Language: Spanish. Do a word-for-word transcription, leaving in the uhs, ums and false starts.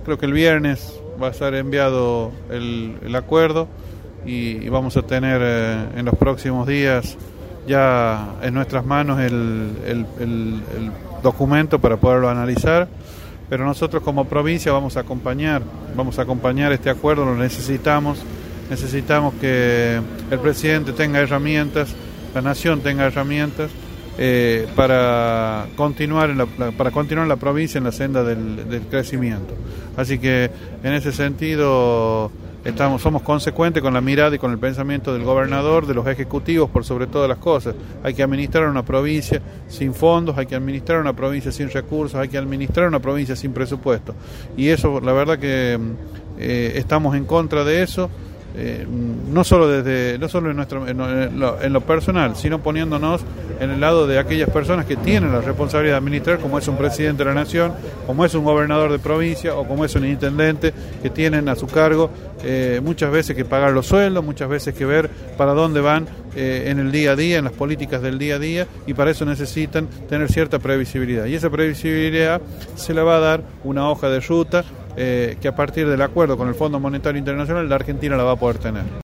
creo que el viernes va a estar enviado el, el acuerdo y, y vamos a tener eh, en los próximos días ya en nuestras manos el, el, el, el documento para poderlo analizar, pero nosotros como provincia vamos a acompañar, vamos a acompañar este acuerdo, lo necesitamos, necesitamos que el presidente tenga herramientas, la nación tenga herramientas eh, para continuar en la, para continuar en la provincia en la senda del, del crecimiento. Así que en ese sentido Estamos, somos consecuentes con la mirada y con el pensamiento del gobernador, de los ejecutivos, por sobre todas las cosas. Hay que administrar una provincia sin fondos, hay que administrar una provincia sin recursos, hay que administrar una provincia sin presupuesto. Y eso, la verdad que eh, estamos en contra de eso, eh, no solo desde, no solo en nuestro, en, en, lo, en lo personal, sino poniéndonos en el lado de aquellas personas que tienen la responsabilidad de administrar, como es un presidente de la nación, como es un gobernador de provincia o como es un intendente, que tienen a su cargo eh, muchas veces que pagar los sueldos, muchas veces que ver para dónde van eh, en el día a día, en las políticas del día a día, y para eso necesitan tener cierta previsibilidad. Y esa previsibilidad se le va a dar una hoja de ruta eh, que a partir del acuerdo con el Fondo Monetario Internacional la Argentina la va a poder tener.